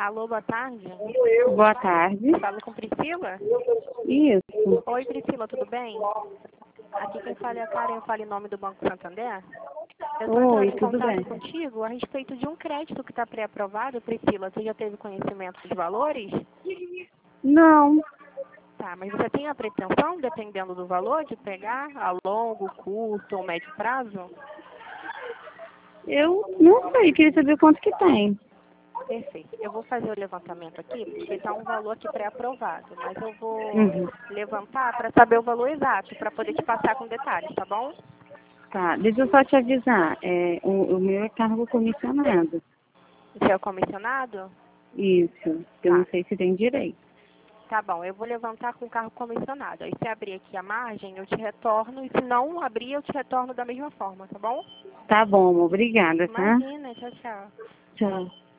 Alô, boa tarde. Boa tarde. Falo com Priscila? Isso. Oi, Priscila, tudo bem? Aqui quem fala é a Karen, eu falo em nome do Banco Santander. Eu estou entrando Oi, em tudo contato bem? contigo a respeito de um crédito que está pré-aprovado, Priscila. Você já teve conhecimento dos valores? Não, Tá, mas você tem a pretensão, dependendo do valor, de pegar a longo, curto ou médio prazo? eu não sei, queria saber quanto que tem. Perfeito. Eu vou fazer o levantamento aqui, porque está um valor aqui pré-aprovado, mas eu vou Uhum. levantar para saber o valor exato, para poder te passar com detalhes, tá bom? Tá, deixa eu só te avisar, o meu é cargo comissionado. Você é o comissionado? Isso, eu não Tá. sei se tem direito. Tá bom, eu vou levantar com o carro comissionado. Aí se abrir aqui a margem, eu te retorno, e se não abrir, eu te retorno da mesma forma, tá bom? Tá bom, obrigada, tá? Imagina, tchau, tchau. Tchau.